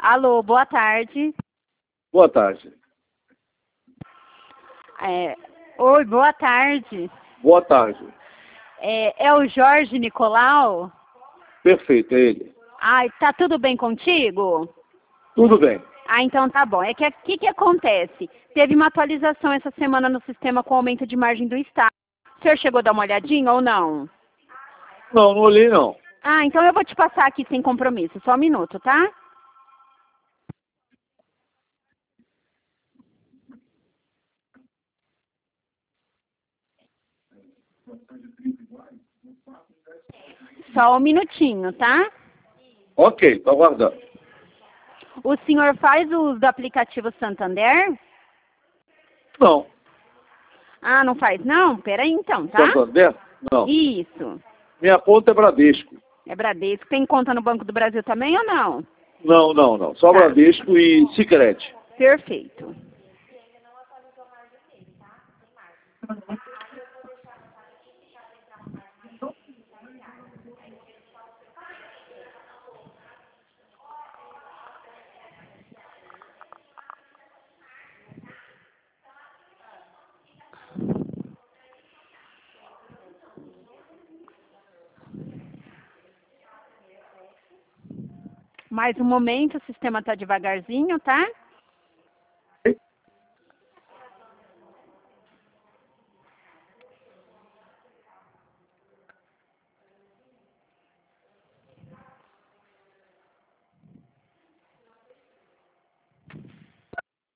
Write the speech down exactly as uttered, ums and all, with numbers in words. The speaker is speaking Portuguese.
Alô, boa tarde. Boa tarde. É, oi, boa tarde. Boa tarde. É, é o Jorge Nicolau? Perfeito, é ele. Ai, tá tudo bem contigo? Tudo bem. Ah, então tá bom. É que o que, que acontece? Teve uma atualização essa semana no sistema com aumento de margem do Estado. O senhor chegou a dar uma olhadinha ou não? Não, não olhei não. Ah, então eu vou te passar aqui sem compromisso. Só um minuto, tá? Só um minutinho, tá? Ok, tô aguardando. O senhor faz o uso do aplicativo Santander? Não. Ah, não faz não? Peraí então, tá? Santander? Não. Isso. Minha conta é Bradesco. É Bradesco. Tem conta no Banco do Brasil também ou não? Não, não, não. Só Tá. Bradesco e Sicredi. Perfeito. Mais um momento, o sistema tá devagarzinho, tá?